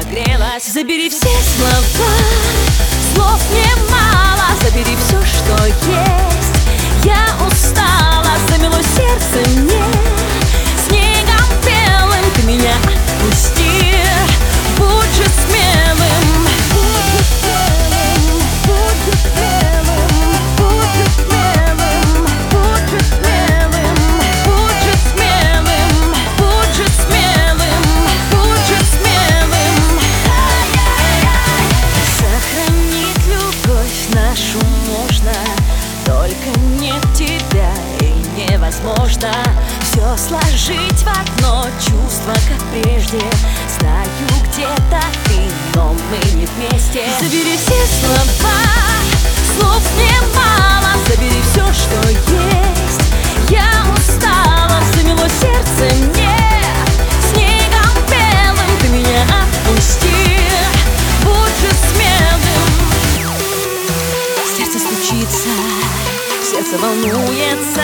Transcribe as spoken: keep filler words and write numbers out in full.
разгрелась. Забери все слова, слов немало, забери все, что есть. Я устала, замело сердце мне снегом белым. Ты меня отпусти, будь же смелым. Будь смелым, будь смелым, будь смелым, будь смелым, будь смелым, будь смелым, будь смелым. Сохранить любовь нашу можно, только нет тебя и невозможно все сложить в одно чувство, как прежде. Знаю, где-то ты, но мы не вместе. Забери все слова, слов немало, забери все, что есть. Я устала, замело сердце мне снегом белым. Ты меня отпусти, будь же смелым. Сердце стучится, сердце волнуется.